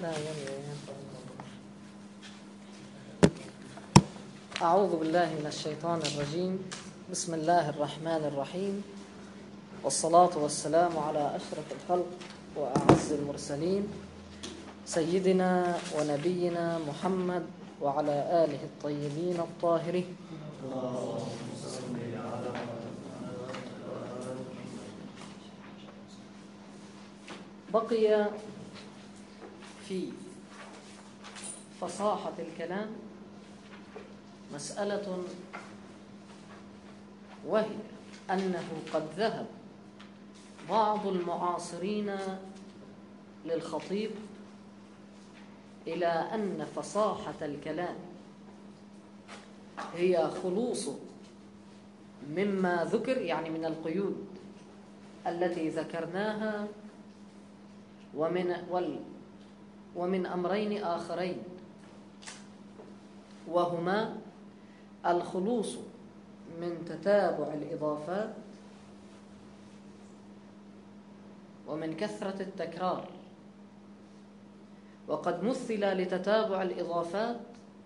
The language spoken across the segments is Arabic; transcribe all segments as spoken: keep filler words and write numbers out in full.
أعوذ بالله من الشيطان الرجيم. بسم الله الرحمن الرحيم، والصلاة والسلام على أشرف الخلق وأعز المرسلين سيدنا ونبينا محمد وعلى آله الطيبين الطاهرين. بقي في فصاحة الكلام مسألة، وهي أنه قد ذهب بعض المعاصرين للخطيب إلى أن فصاحة الكلام هي خلوص مما ذكر، يعني من القيود التي ذكرناها، ومن وال ومن أمرين آخرين، وهما الخلوص من تتابع الإضافات ومن كثرة التكرار. وقد مثل لتتابع الإضافات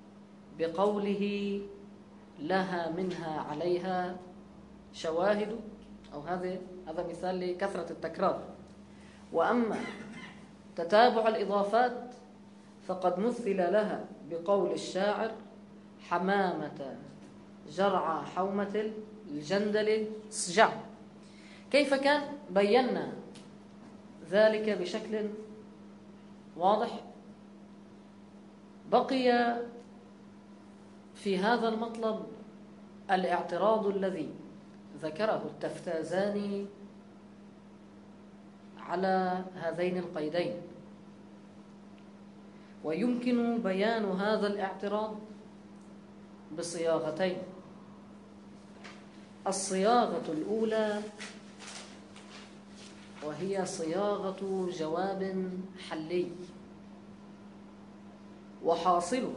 بقوله لها منها عليها شواهد، أو هذا هذا مثال لكثرة التكرار. وأما تتابع الإضافات فقد مثل لها بقول الشاعر حمامة جرعى حومة الجندل سجع. كيف كان؟ بينا ذلك بشكل واضح. بقي في هذا المطلب الاعتراض الذي ذكره التفتازاني على هذين القيدين، ويمكن بيان هذا الاعتراض بصياغتين. الصياغة الأولى وهي صياغة جواب حلي، وحاصله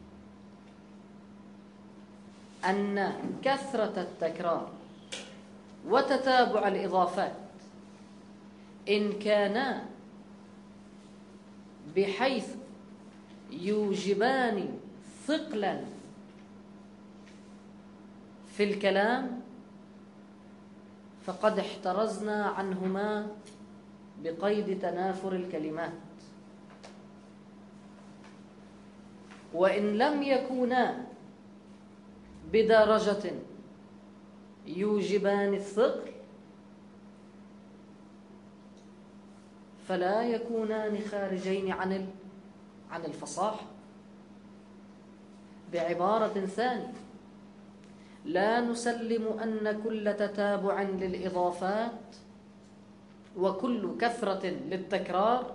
أن كثرة التكرار وتتابع الإضافات إن كانا بحيث يوجبان ثقلا في الكلام فقد احترزنا عنهما بقيد تنافر الكلمات، وإن لم يكونا بدرجة يوجبان الثقل فلا يكونان خارجين عن عن الفصاحة. بعبارة ثانية، لا نسلم أن كل تتابع للإضافات وكل كثرة للتكرار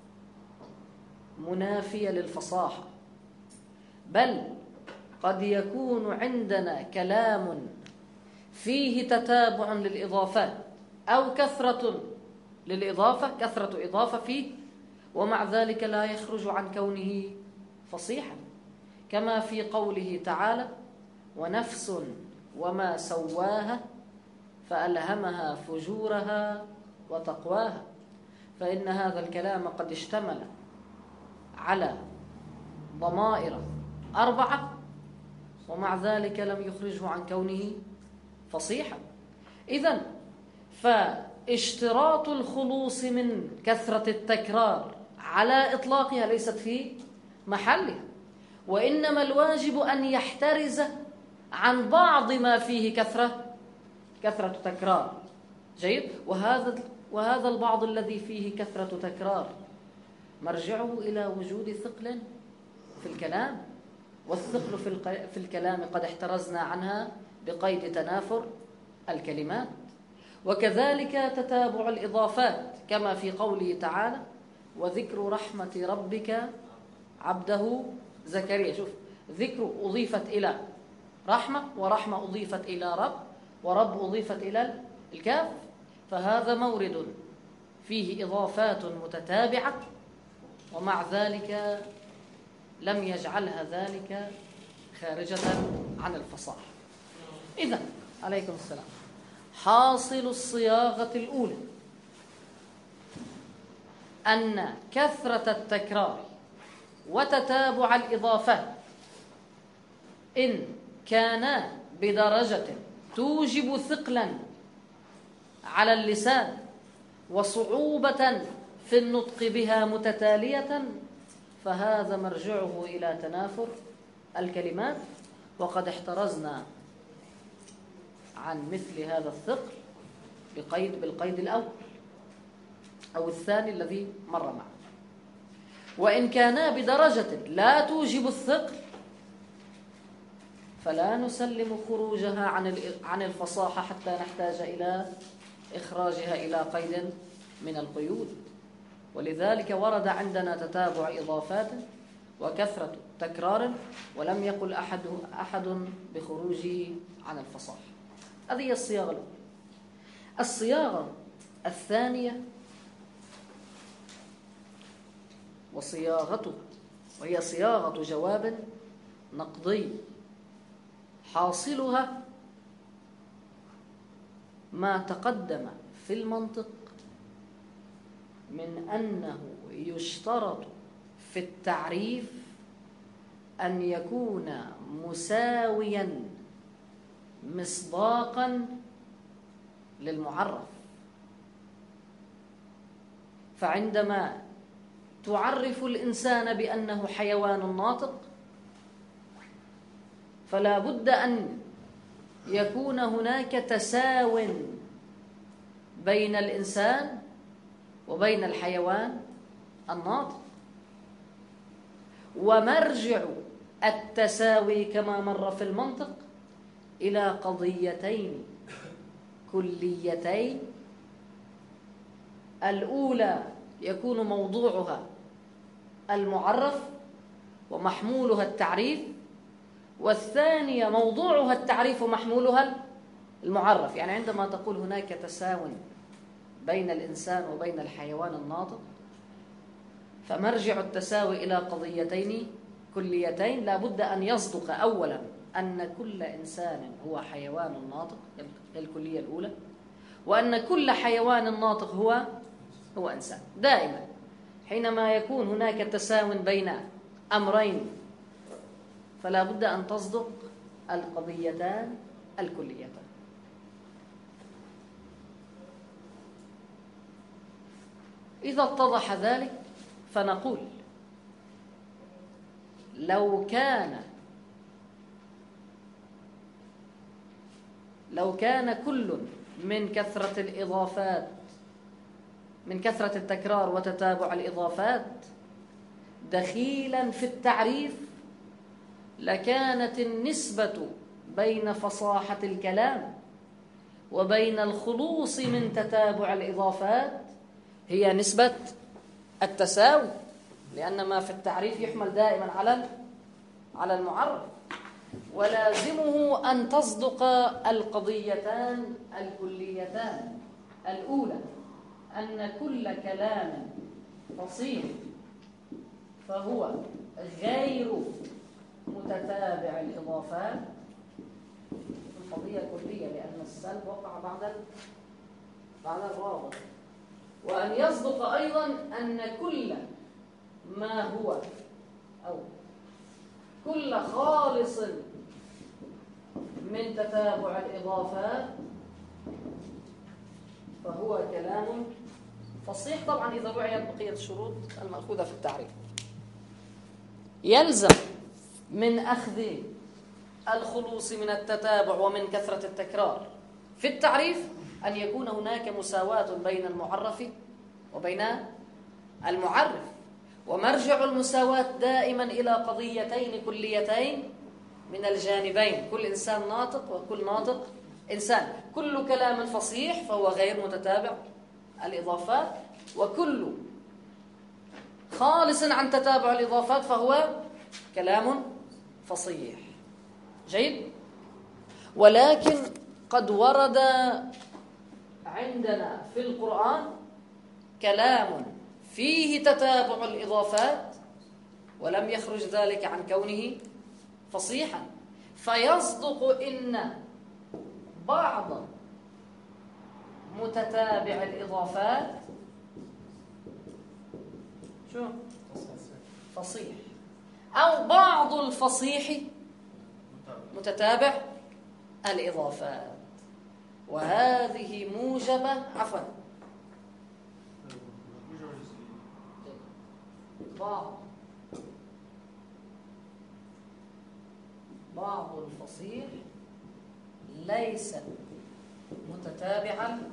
منافية للفصاحة، بل قد يكون عندنا كلام فيه تتابع للإضافات أو كثرة للإضافة، كثرة إضافة فيه، ومع ذلك لا يخرج عن كونه فصيحا، كما في قوله تعالى ونفس وما سواها فألهمها فجورها وتقواها. فإن هذا الكلام قد اشتمل على ضمائر أربعة، ومع ذلك لم يخرجه عن كونه فصيحا. إذن فاشتراط الخلوص من كثرة التكرار على إطلاقها ليست في محلها، وإنما الواجب أن يحترز عن بعض ما فيه كثرة كثرة تكرار. جيد. وهذا وهذا البعض الذي فيه كثرة تكرار مرجعه إلى وجود ثقل في الكلام، والثقل في في الكلام قد احترزنا عنها بقيد تنافر الكلمات. وكذلك تتابع الإضافات كما في قوله تعالى وذكر رحمة ربك عبده زكريا. شوف، ذكر أضيفت إلى رحمة، ورحمة أضيفت إلى رب، ورب أضيفت إلى الكاف، فهذا مورد فيه إضافات متتابعة، ومع ذلك لم يجعلها ذلك خارجة عن الفصاحة. إذن عليكم السلام. حاصل الصياغة الأولى أن كثرة التكرار وتتابع الإضافات إن كانا بدرجة توجب ثقلا على اللسان وصعوبة في النطق بها متتالية فهذا مرجعه إلى تنافر الكلمات، وقد احترزنا عن مثل هذا الثقل بقيد بالقيد الأول أو الثاني الذي مر معه. وإن كانا بدرجة لا توجب الثقل فلا نسلم خروجها عن عن الفصاحة حتى نحتاج إلى إخراجها إلى قيد من القيود. ولذلك ورد عندنا تتابع إضافات وكثرة تكرار، ولم يقل أحد أحد بخروجه عن الفصاحة. هذه هي الصياغة الأولى. الصياغة الثانية وصياغته وهي صياغة جواب نقضي، حاصلها ما تقدم في المنطق من أنه يشترط في التعريف أن يكون مساويا مصداقا للمعرف. فعندما تعرف الإنسان بأنه حيوان ناطق فلا بد أن يكون هناك تساو بين الإنسان وبين الحيوان الناطق. ومرجع التساوي كما مر في المنطق إلى قضيتين كليتين. الأولى يكون موضوعها المعرف ومحمولها التعريف، والثانية موضوعها التعريف ومحمولها المعرف. يعني عندما تقول هناك تساو بين الإنسان وبين الحيوان الناطق فمرجع التساوي إلى قضيتين كليتين. لا بد أن يصدق أولا أن كل إنسان هو حيوان ناطق، الكلية الأولى، وأن كل حيوان ناطق هو هو إنسان. دائما حينما يكون هناك تساو بين أمرين فلا بد أن تصدق القضيتان الكليتان. إذا اتضح ذلك فنقول لو كان لو كان كل من كثرة الإضافات من كثرة التكرار وتتابع الإضافات دخيلا في التعريف لكانت النسبة بين فصاحة الكلام وبين الخلوص من تتابع الإضافات هي نسبة التساوي، لأن ما في التعريف يحمل دائما على على المعرف. ولازمه أن تصدق القضيتان الكليتان. الأولى أن كل كلام فصيح فهو غير متتابع الإضافات. القضية كلية لأن السلب وقع بعد بعد الرابط. وأن يصدق أيضا أن كل ما هو أو كل خالص من تتابع الإضافات فهو كلام فصيح. طبعا إذا وعيت بقية الشروط المأخوذة في التعريف. يلزم من أخذ الخلوص من التتابع ومن كثرة التكرار في التعريف أن يكون هناك مساواة بين المعرف وبين المعرف. ومرجع المساواة دائما إلى قضيتين كليتين من الجانبين، كل إنسان ناطق وكل ناطق إنسان. كل كلام فصيح فهو غير متتابع الإضافات، وكل خالص عن تتابع الإضافات فهو كلام فصيح. جيد. ولكن قد ورد عندنا في القرآن كلام فيه تتابع الإضافات ولم يخرج ذلك عن كونه فصيحا، فيصدق إن بعض متتابع الإضافات شو فصيح أو بعض الفصيح متتابع الإضافات، وهذه موجبة عفوا بعض بعض الفصيح ليس متتابعا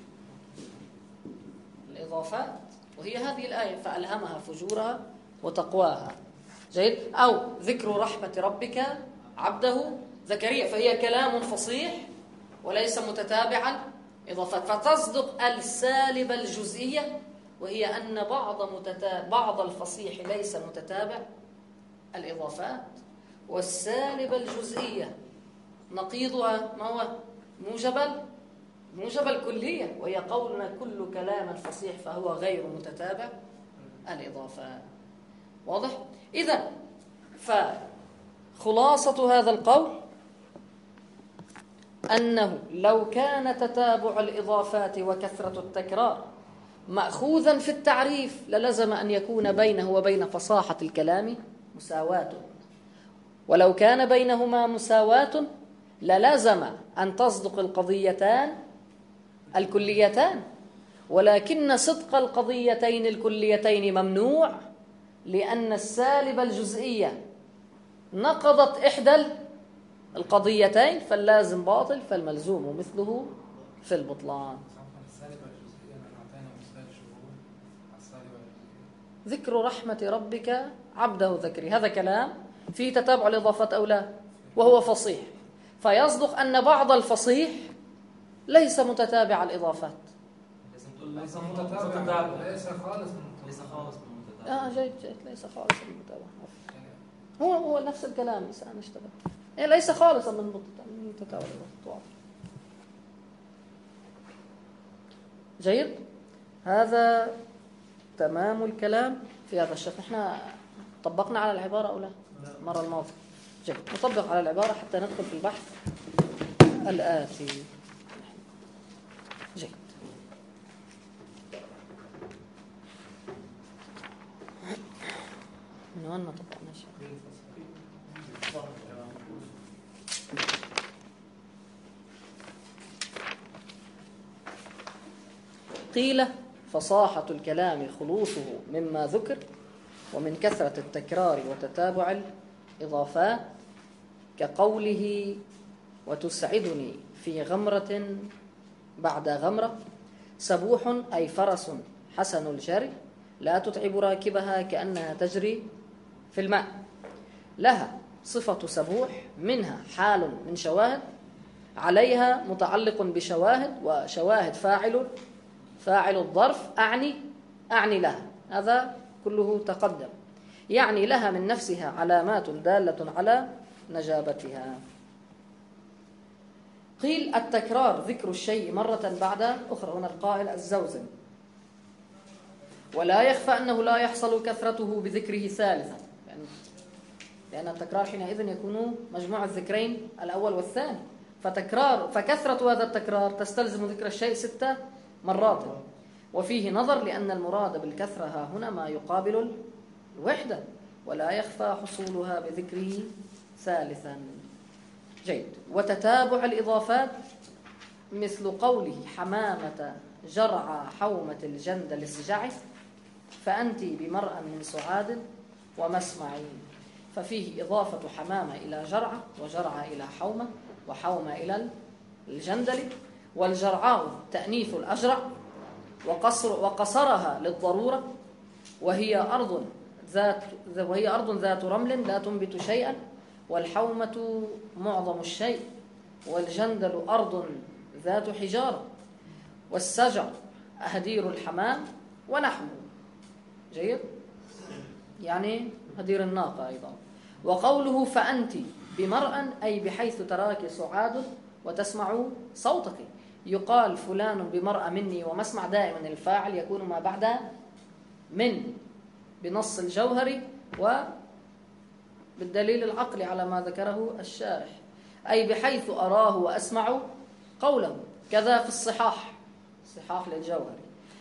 الإضافات، وهي هذه الآية فألهمها فجورها وتقواها. جيد. أو ذكر رحمة ربك عبده زكريا، فهي كلام فصيح وليس متتابعا إضافات، فتصدق السالبة الجزئية، وهي أن بعض متتابع بعض الفصيح ليس متتابع الإضافات، والسالبة الجزئية نقيضها ما هو موجب موجب الكلية، وهي قولنا كل كلام فصيح فهو غير متتابع الإضافات. واضح؟ إذن فخلاصة هذا القول أنه لو كان تتابع الإضافات وكثرة التكرار مأخوذا في التعريف للزم أن يكون بينه وبين فصاحة الكلام مساواة، ولو كان بينهما مساواة للزم أن تصدق القضيتان الكليتان، ولكن صدق القضيتين الكليتين ممنوع، لأن السالب الجزئية نقضت إحدى القضيتين، فاللازم باطل، فالملزوم مثله في البطلان. ذكر رحمة ربك عبده زكريا، هذا كلام فيه تتابع الإضافات أو لا، وهو فصيح، فيصدق أن بعض الفصيح ليس متتابع الإضافات. ليس متتابع، ليس خالص ليس خالص متتابع. آه جيد جيد، ليس خالص من المتابعة. هو هو نفس الكلام أنا اشتغل. إيه ليس خالصا من متتابع الإضافات. جيد. هذا تمام الكلام في هذا الشق. احنا طبقنا على العبارة أو لا المرة الماضية؟ جيد، نطبق على العبارة حتى ندخل في البحث الآتي. جيد. من وين طبقنا شيء؟ قيل فصاحة الكلام خلوصه مما ذكر، ومن كثرة التكرار وتتابع الإضافات، كقوله وتسعدني في غمرة بعد غمرة، سبوح أي فرس حسن الجري لا تتعب راكبها كأنها تجري في الماء. لها صفة سبوح، منها حال من شواهد، عليها متعلق بشواهد، وشواهد فاعل فاعل الظرف أعني أعني لها، هذا كله تقدم. يعني لها من نفسها علامات دالة على نجابتها. قيل التكرار ذكر الشيء مرة بعد أخرى، هنا القائل الزوزن، ولا يخفى أنه لا يحصل كثرته بذكره ثالثا، لأن التكرار حينئذ يكون مجموع الذكرين الأول والثاني، فتكرار فكثرة هذا التكرار تستلزم ذكر الشيء ستة مرات. وفيه نظر، لأن المراد بالكثرة ها هنا ما يقابل الوحدة، ولا يخفى حصولها بذكره ثالثا. جيد. وتتابع الإضافات مثل قوله حمامة جرعى حومة الجندل اسجعي، فأنت بمرأى من سعاد ومسمعي، ففيه إضافة حمامة إلى جرعى، وجرعى إلى حومة، وحومة إلى الجندل. والجرعاء تأنيث الأجرع، وقصر وقصرها للضرورة، وهي أرض ذات وهي أرض ذات رمل لا تنبت شيئا، والحومة معظم الشيء، والجندل أرض ذات حجارة، والسجع هدير الحمام ونحوه. جيد، يعني هدير الناقة أيضا. وقوله فأنت بمرأى أي بحيث تراك سعاد وتسمع صوتك، يقال فلان بمرأى مني ومسمع، دائما الفاعل يكون ما بعد من بنص الجوهري وبالدليل العقلي على ما ذكره الشارح، أي بحيث أراه وأسمع قوله. كذا في الصحاح، صحاح للجوهري،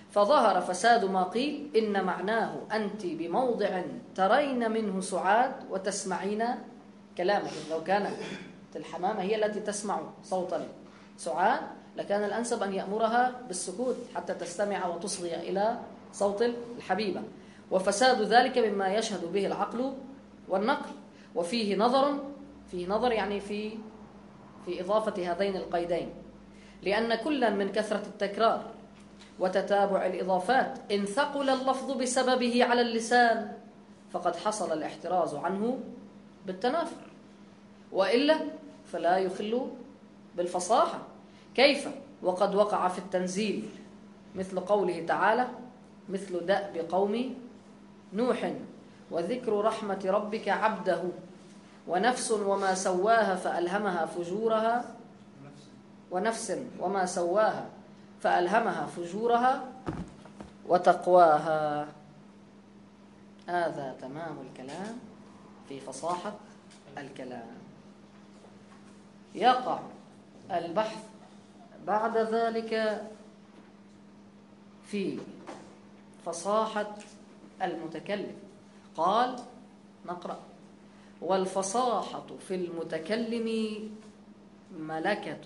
فظهر فساد ما قيل إن معناه أنت بموضع ترين منه سعاد وتسمعين كلامه. لو كانت الحمامة هي التي تسمع صوت سعاد لكان الأنسب أن يأمرها بالسكوت حتى تستمع وتصغي إلى صوت الحبيبة. وفساد ذلك مما يشهد به العقل والنقل. وفيه نظر فيه نظر يعني في في إضافة هذين القيدين، لأن كلا من كثرة التكرار وتتابع الإضافات إن ثقل اللفظ بسببه على اللسان فقد حصل الاحتراز عنه بالتنافر، وإلا فلا يخل بالفصاحة. كيف وقد وقع في التنزيل مثل قوله تعالى مثل دأب قوم نوح وذكر رحمة ربك عبده ونفس وما سواها فألهمها فجورها ونفس وما سواها فألهمها فجورها وتقواها. هذا تمام الكلام في فصاحة الكلام. يقع البحث بعد ذلك في فصاحة المتكلم. قال نقرأ: والفصاحة في المتكلم ملكة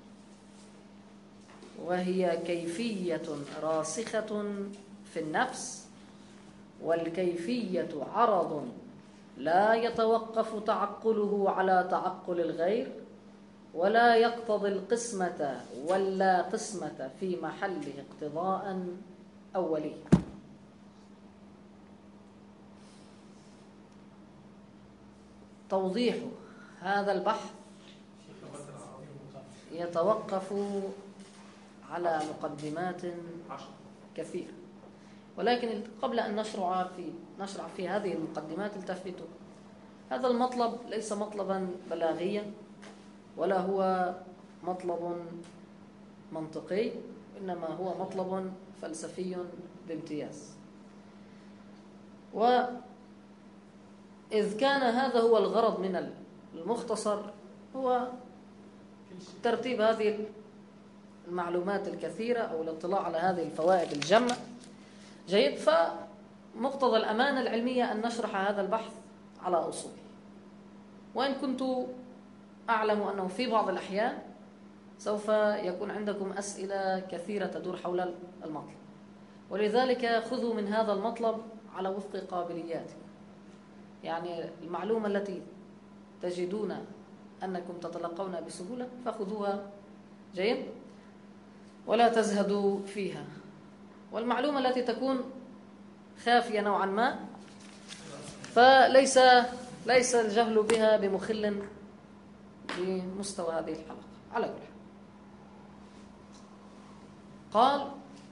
وهي كيفية راسخة في النفس، والكيفية عرض لا يتوقف تعقله على تعقل الغير، ولا يقتضي القسمة ولا قسمة في محله اقتضاء أولي. توضيح هذا البحث يتوقف على مقدمات كثيرة، ولكن قبل أن نشرع في نشرع في هذه المقدمات التفتوا هذا المطلب ليس مطلبا بلاغيا ولا هو مطلب منطقي، إنما هو مطلب فلسفي بامتياز. وإذ كان هذا هو الغرض من المختصر هو ترتيب هذه المعلومات الكثيرة أو الاطلاع على هذه الفوائد الجمة جيد، فمقتضى الأمانة العلمية أن نشرح هذا البحث على أصوله، وإن كنت أعلم أنه في بعض الأحيان سوف يكون عندكم أسئلة كثيرة تدور حول المطلب، ولذلك خذوا من هذا المطلب على وفق قابلياتكم. يعني المعلومة التي تجدون أنكم تتلقون بسهولة فخذوها جيد ولا تزهدوا فيها، والمعلومة التي تكون خافية نوعا ما فليس ليس الجهل بها بمخل بمستوى هذه الحلقة. على كل حال قال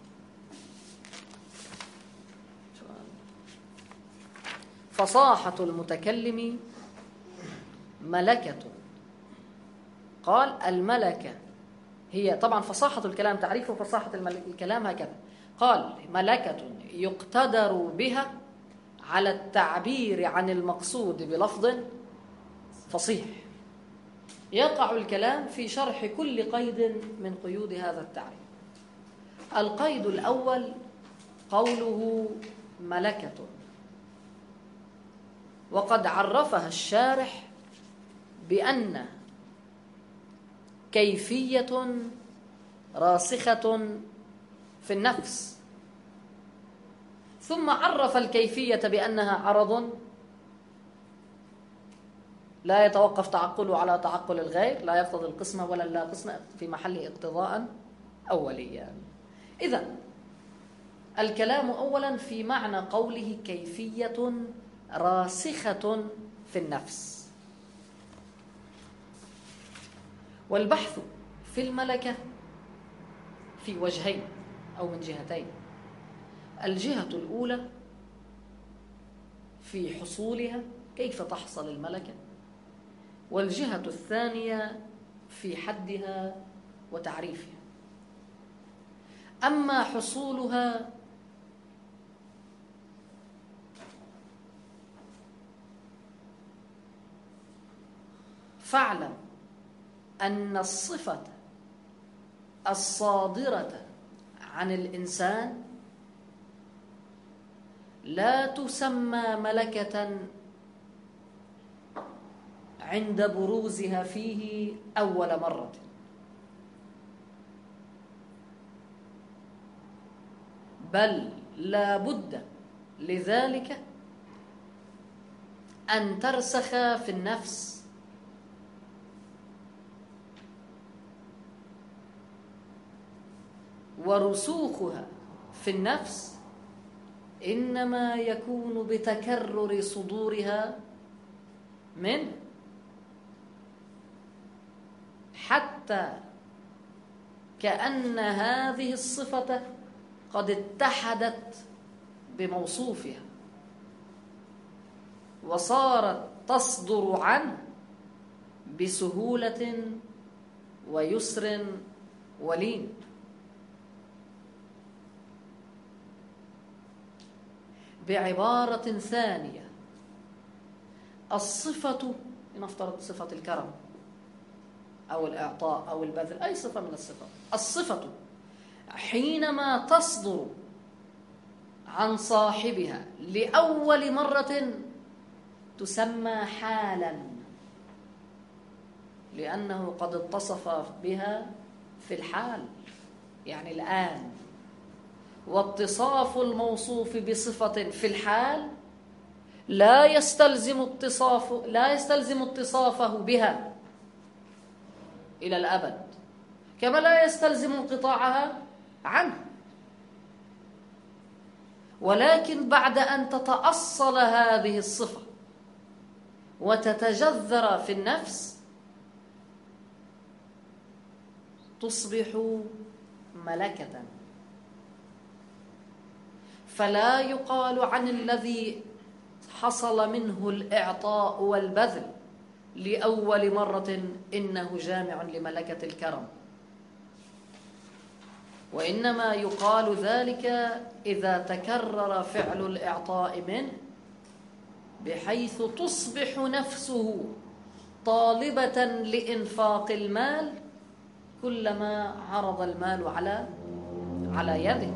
فصاحة المتكلم ملكة. قال الملكة هي طبعا فصاحة الكلام، تعريف فصاحة الكلام هكذا. قال ملكة يقتدر بها على التعبير عن المقصود بلفظ فصيح. يقع الكلام في شرح كل قيد من قيود هذا التعريف. القيد الأول قوله ملكة، وقد عرفها الشارح بأن كيفية راسخة في النفس، ثم عرف الكيفية بأنها عرض لا يتوقف تعقله على تعقل الغير، لا يقتضي القسمة ولا لا قسمة في محله اقتضاء أوليا. إذن الكلام أولا في معنى قوله كيفية راسخة في النفس. والبحث في الملكة في وجهين أو من جهتين. الجهة الأولى في حصولها كيف تحصل الملكة، والجهة الثانية في حدها وتعريفها. أما حصولها فاعلم أن الصفة الصادرة عن الإنسان لا تسمى ملكة عند بروزها فيه أول مرة، بل لا بد لذلك أن ترسخ في النفس، ورسوخها في النفس إنما يكون بتكرر صدورها منه، حتى كأن هذه الصفة قد اتحدت بموصوفها وصارت تصدر عنه بسهولة ويسر ولين. بعبارة ثانية، الصفة، لنفترض صفة الكرم أو الإعطاء أو البذل، أي صفة من الصفات، الصفة حينما تصدر عن صاحبها لأول مرة تسمى حالا، لأنه قد اتصف بها في الحال، يعني الآن. واتصاف الموصوف بصفة في الحال لا يستلزم اتصاف لا يستلزم اتصافه بها إلى الأبد، كما لا يستلزم انقطاعها عنه. ولكن بعد أن تتأصل هذه الصفة وتتجذر في النفس تصبح ملكة. فلا يقال عن الذي حصل منه الإعطاء والبذل لأول مرة إنه جامع لملكة الكرم، وإنما يقال ذلك إذا تكرر فعل الإعطاء منه بحيث تصبح نفسه طالبة لإنفاق المال كلما عرض المال على على يده.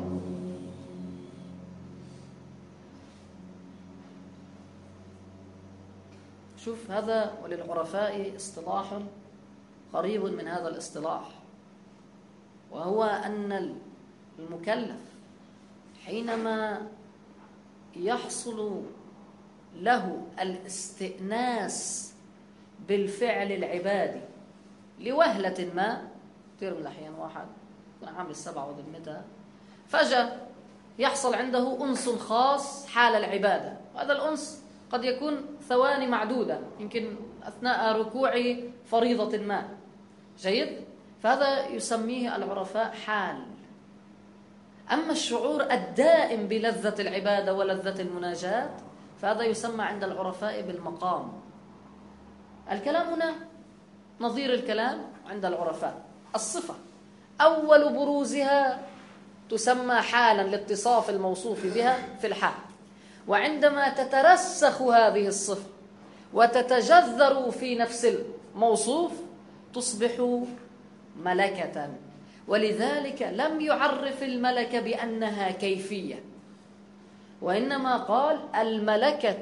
شوف، هذا وللعرفاء اصطلاح قريب من هذا الاصطلاح، وهو أن المكلف حينما يحصل له الاستئناس بالفعل العبادي لوهلة ما، كثير من الأحيان واحد يكون عامل السبعة وذمتها فجأة يحصل عنده أنس خاص حال العبادة، وهذا الأنس قد يكون ثواني معدودة، يمكن أثناء ركوع فريضة ما، جيد؟ فهذا يسميه العرفاء حال. أما الشعور الدائم بلذة العبادة ولذة المناجاة فهذا يسمى عند العرفاء بالمقام. الكلام هنا نظير الكلام عند العرفاء. الصفة أول بروزها تسمى حالا لاتصاف الموصوف بها في الحال، وعندما تترسخ هذه الصفة وتتجذر في نفس الموصوف تصبح ملكة. ولذلك لم يعرف الملكة بأنها كيفية، وإنما قال الملكة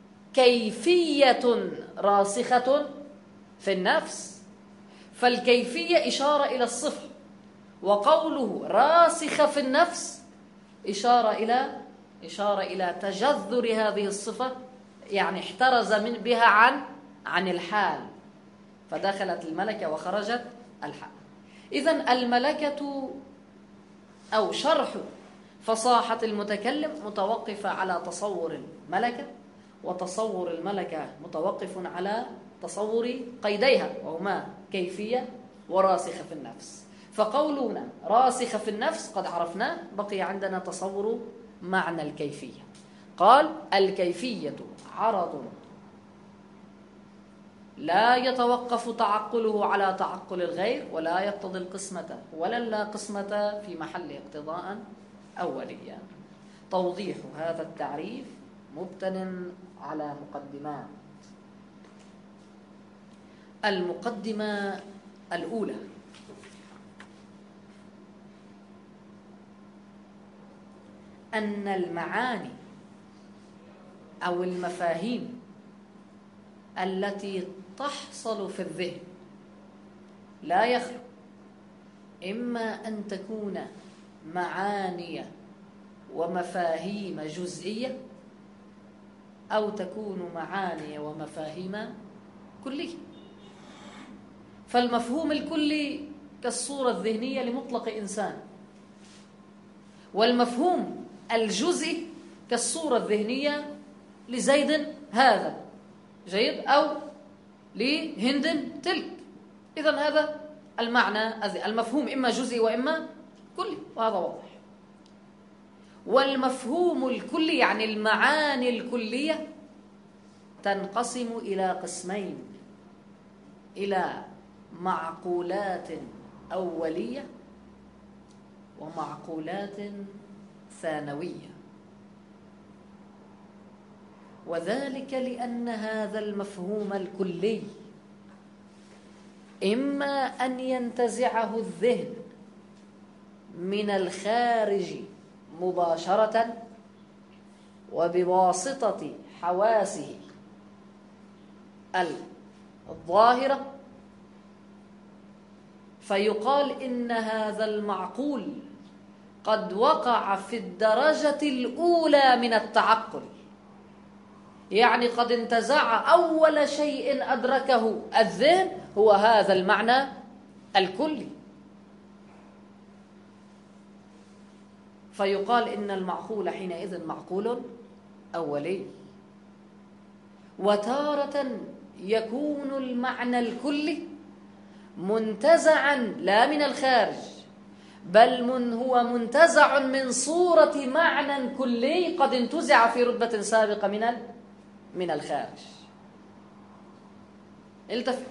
كيفية راسخة في النفس، فالكيفية إشارة إلى الصفة، وقوله راسخة في النفس إشارة إلى إشارة إلى تجذر هذه الصفة، يعني احترز من بها عن عن الحال، فدخلت الملكة وخرجت الحال. إذن الملكة أو شرح فصاحة المتكلم متوقفة على تصور الملكة، وتصور الملكة متوقف على تصور قيديها وهما كيفية وراسخة في النفس. فقولنا راسخة في النفس قد عرفناه، بقي عندنا تصور معنى الكيفية. قال الكيفية عرض لا يتوقف تعقله على تعقل الغير، ولا يقتضي القسمة ولا لا قسمة في محل اقتضاء أوليا. توضيح هذا التعريف مبتن على مقدمات. المقدمة الأولى: أن المعاني أو المفاهيم التي تحصل في الذهن لا يخلو إما أن تكون معاني ومفاهيم جزئية أو تكون معاني ومفاهيم كلية. فالمفهوم الكلي كالصورة الذهنية لمطلق إنسان، والمفهوم الجزئي كالصورة الذهنية لزيد هذا جيد أو لهند تلك. إذن هذا المعنى المفهوم إما جزئي وإما كلي، وهذا واضح. والمفهوم الكلي يعني المعاني الكلية تنقسم إلى قسمين: إلى معقولات أولية ومعقولات ثانوية. وذلك لأن هذا المفهوم الكلي إما أن ينتزعه الذهن من الخارج مباشرة وبواسطة حواسه الظاهرة، فيقال إن هذا المعقول قد وقع في الدرجة الأولى من التعقل، يعني قد انتزع أول شيء أدركه الذهن هو هذا المعنى الكلي، فيقال إن المعقول حينئذ معقول أولي. وتارة يكون المعنى الكلي منتزعا لا من الخارج، بل من هو منتزع من صورة معنى كلي قد انتزع في رتبة سابقة من من الخارج. التفت،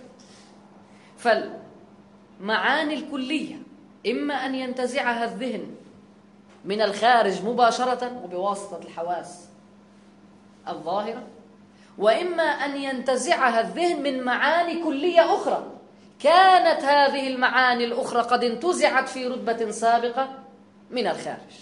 فالمعاني الكلية إما أن ينتزعها الذهن من الخارج مباشرة وبواسطة الحواس الظاهرة، وإما أن ينتزعها الذهن من معاني كلية أخرى كانت هذه المعاني الأخرى قد انتزعت في رتبة سابقة من الخارج.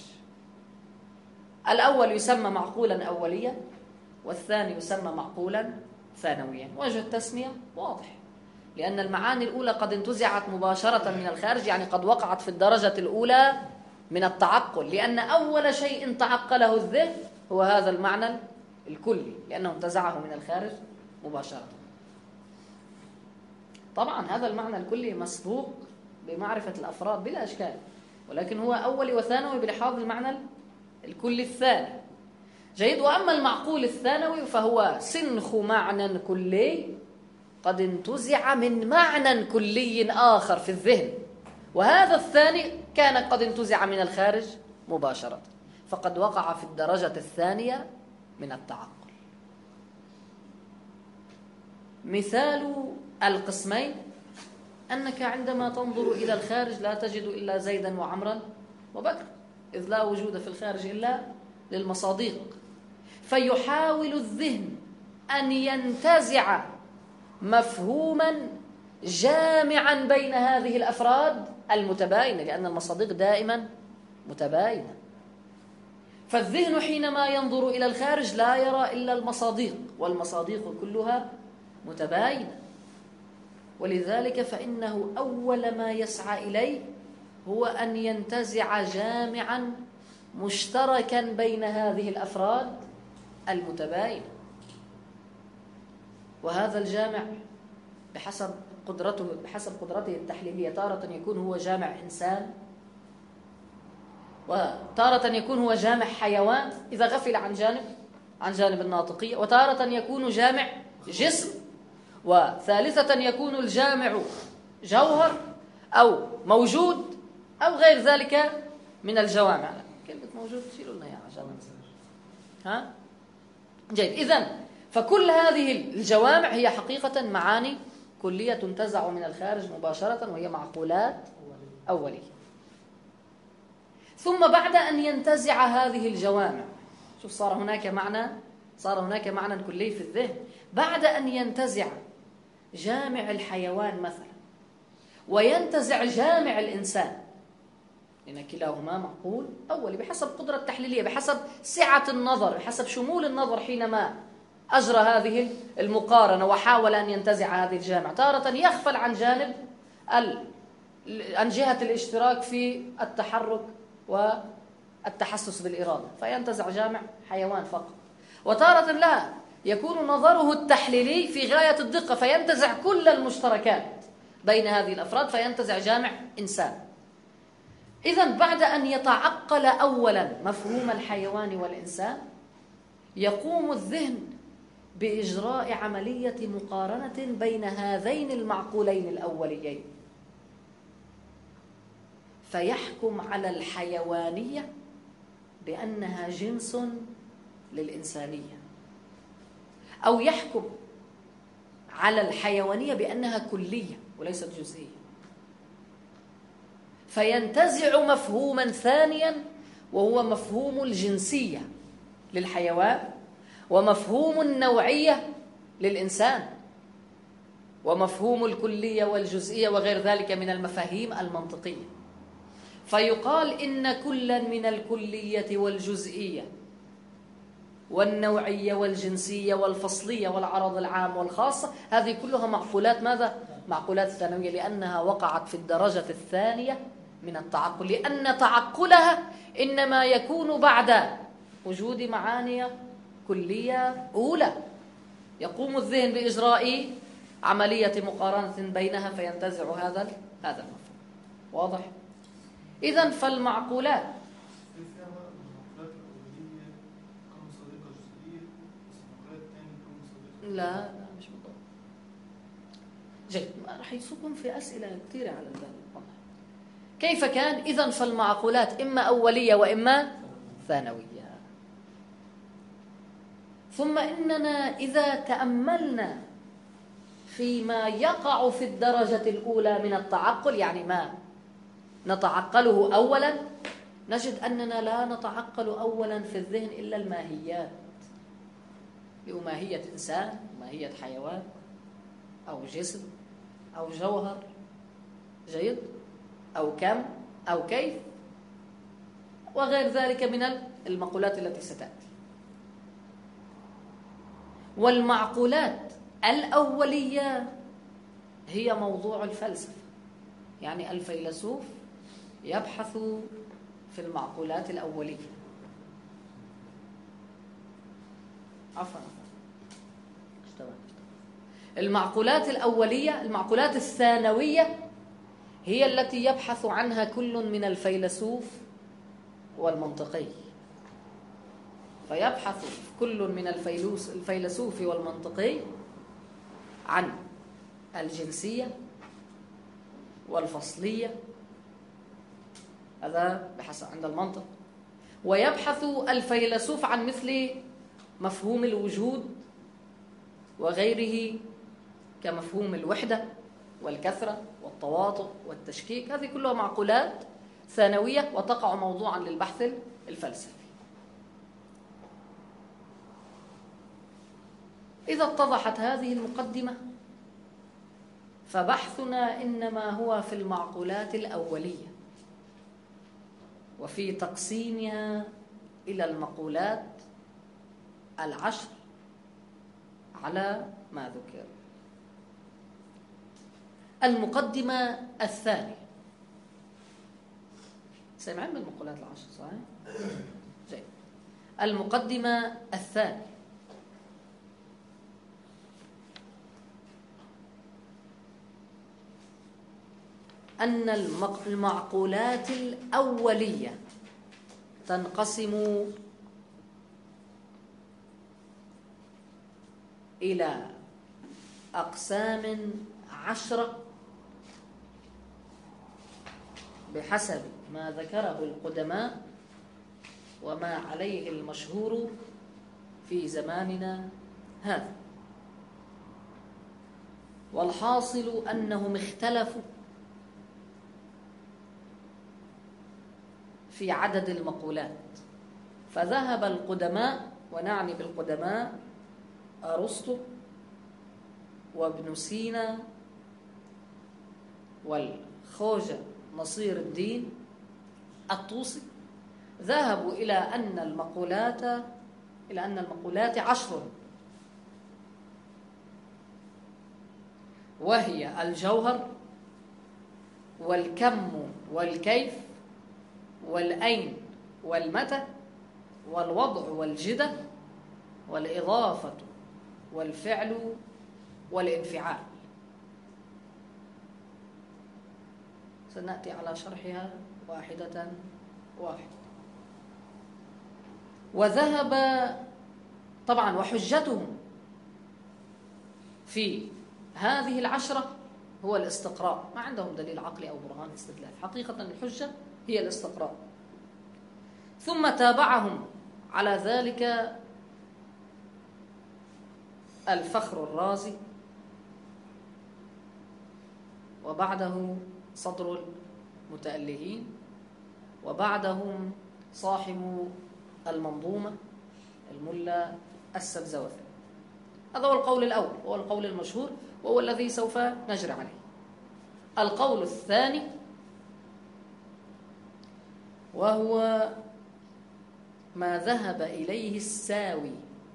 الأول يسمى معقولا أوليا، والثاني يسمى معقولا ثانويا. وجه التسمية واضح، لأن المعاني الأولى قد انتزعت مباشرة من الخارج، يعني قد وقعت في الدرجة الأولى من التعقل، لأن أول شيء تعقله الذهن هو هذا المعنى الكلي، لأنه انتزعه من الخارج مباشرة. طبعا هذا المعنى الكلي مسبوق بمعرفة الأفراد بلا إشكال، ولكن هو أولي وثانوي بلحاظ المعنى الكلي الثاني. جيد. وأما المعقول الثانوي فهو سنخ معنى كلي قد انتزع من معنى كلي آخر في الذهن، وهذا الثاني كان قد انتزع من الخارج مباشرة، فقد وقع في الدرجة الثانية من التعقل. مثال القسمين أنك عندما تنظر إلى الخارج لا تجد إلا زيدا وعمرا وبكر، إذ لا وجود في الخارج إلا للمصاديق، فيحاول الذهن أن ينتزع مفهوما جامعا بين هذه الأفراد المتباينة، لأن المصاديق دائما متباينة. فالذهن حينما ينظر إلى الخارج لا يرى إلا المصاديق، والمصاديق كلها متباينة، ولذلك فإنه أول ما يسعى إليه هو أن ينتزع جامعا مشتركا بين هذه الأفراد المتباينة. وهذا الجامع بحسب قدرته بحسب قدرته التحليلية تارة يكون هو جامع إنسان، وتارة يكون هو جامع حيوان إذا غفل عن جانب عن جانب الناطقية، وتارة يكون جامع جسم، وثالثة يكون الجامع جوهر أو موجود أو غير ذلك من الجوامع. كلمة موجود شيلوا لنا يا عشان ها جيد. إذن فكل هذه الجوامع هي حقيقة معاني كلية تنتزع من الخارج مباشرة، وهي معقولات أولية. ثم بعد أن ينتزع هذه الجوامع، شوف صار هناك معنى صار هناك معنى كلي في الذهن، بعد أن ينتزع جامع الحيوان مثلا وينتزع جامع الإنسان، لأن كلاهما معقول أولي بحسب قدرة التحليلية، بحسب سعة النظر، بحسب شمول النظر حينما أجرى هذه المقارنة وحاول أن ينتزع هذه الجامع. تارة يغفل عن جانب عن جهة الاشتراك في التحرك والتحسس بالإرادة فينتزع جامع حيوان فقط، وتارة لا يكون نظره التحليلي في غاية الدقة فينتزع كل المشتركات بين هذه الأفراد فينتزع جامع إنسان. إذن بعد أن يتعقل أولا مفهوم الحيوان والإنسان يقوم الذهن بإجراء عملية مقارنة بين هذين المعقولين الأوليين، فيحكم على الحيوانية بأنها جنس للإنسانية، أو يحكم على الحيوانية بأنها كلية وليست جزئية، فينتزع مفهوما ثانيا وهو مفهوم الجنسية للحيوان ومفهوم النوعية للإنسان ومفهوم الكلية والجزئية وغير ذلك من المفاهيم المنطقية، فيقال إن كلا من الكلية والجزئية والنوعية والجنسية والفصلية والعرض العام والخاصة هذه كلها معقولات ماذا؟ معقولات ثانوية، لأنها وقعت في الدرجة الثانية من التعقل، لأن تعقلها إنما يكون بعد وجود معاني كلية أولى. يقوم الذهن بإجراء عملية مقارنة بينها فينتزع هذا هذا المفهوم. واضح؟ إذن فالمعقولات لا لا مش بالضبط. جيد، راح يسوقهم في أسئلة كثيرة على ذلك. كيف كان؟ إذن فالمعقولات إما أولية وإما ثانوية. ثم إننا إذا تأملنا فيما يقع في الدرجة الأولى من التعقل، يعني ما نتعقله أولا، نجد أننا لا نتعقل أولا في الذهن إلا الماهيات، ماهية إنسان، ماهية حيوان، أو جسم، أو جوهر، جيد، أو كم، أو كيف، وغير ذلك من المقولات التي ستأتي. والمعقولات الأولية هي موضوع الفلسفة، يعني الفيلسوف يبحث في المعقولات الأولية. عفوا المعقولات الأولية، المعقولات الثانوية هي التي يبحث عنها كل من الفيلسوف والمنطقي، فيبحث كل من الفيلسوف والمنطقي عن الجنسية والفصلية، هذا بحسب عند المنطق، ويبحث الفيلسوف عن مثل مفهوم الوجود وغيره كمفهوم الوحدة والكثرة والتواطؤ والتشكيك، هذه كلها معقولات ثانوية وتقع موضوعا للبحث الفلسفي. إذا اتضحت هذه المقدمة فبحثنا إنما هو في المعقولات الأولية وفي تقسيمها إلى المقولات العشر على ما ذكر. المقدمة الثانية، سمعنا بالمقولات العشر صحيح؟ جيد. المقدمة الثانية، أن المعقولات الأولية تنقسم إلى أقسام عشرة بحسب ما ذكره القدماء وما عليه المشهور في زماننا هذا. والحاصل أنهم اختلفوا في عدد المقولات، فذهب القدماء، ونعني بالقدماء أرسطو وابن سينا والخوجة نصير الدين الطوسي ذهبوا إلى أن المقولات إلى أن المقولات عشر، وهي الجوهر والكم والكيف والأين والمتى والوضع والجدة والإضافة والفعل والانفعال. سنأتي على شرحها واحدة واحدة. وذهب طبعا، وحجتهم في هذه العشرة هو الاستقراء، ما عندهم دليل عقلي أو برهان استدلال، حقيقة الحجة هي الاستقراء. ثم تابعهم على ذلك الفخر الرازي، وبعده صدر المتألهين، وبعدهم صاحب المنظومة الملا السبزوثي. هذا هو القول الأول، وهو القول المشهور، وهو الذي سوف نجري عليه. القول الثاني وهو ما ذهب إليه الساوي،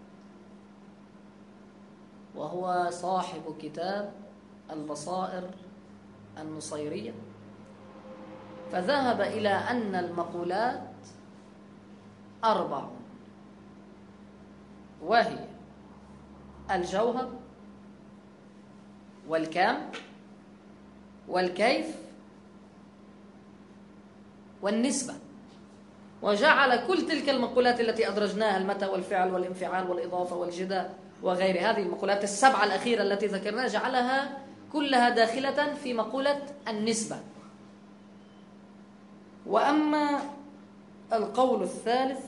وهو صاحب كتاب البصائر النصيرية، فذهب إلى أن المقولات أربع، وهي الجوهر والكم والكيف والنسبة، وجعل كل تلك المقولات التي أدرجناها، المتى والفعل والانفعال والإضافة والجدة وغير هذه المقولات السبعة الأخيرة التي ذكرناها، جعلها كلها داخلة في مقولة النسبة. وأما القول الثالث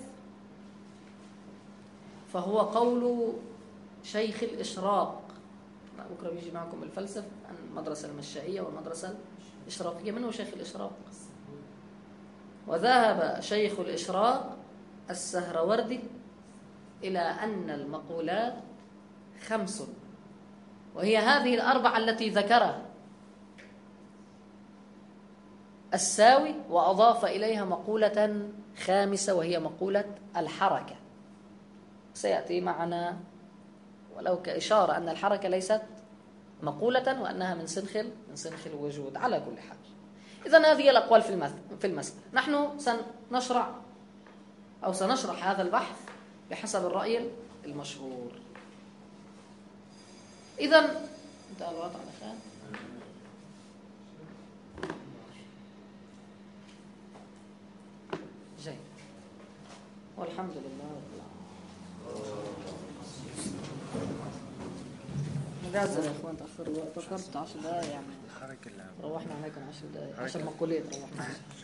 فهو قول شيخ الإشراق. بكرة بيجي معكم الفلسفة، المدرسة المشائية والمدرسة الإشراقية. من هو شيخ الإشراق؟ وذهب شيخ الإشراق السهروردي إلى أن المقولات خمس، وهي هذه الأربعة التي ذكرها الساوي، وأضاف إليها مقولة خامسة وهي مقولة الحركة. سيأتي معنا ولو كإشارة أن الحركة ليست مقولة، وأنها من سنخ من سنخ الوجود على كل حال. إذن هذه الأقوال في المسألة. نحن سنشرع أو سنشرح هذا البحث بحسب الرأي المشهور. إذن انتهى الوقت على خير. جيد، والحمد لله رب العالمين. مجازا يا اخوان، تأخروا تأخرت عشر دقائق يعني. روحنا عليكم عشر دقائق، عشر مقولات روحنا.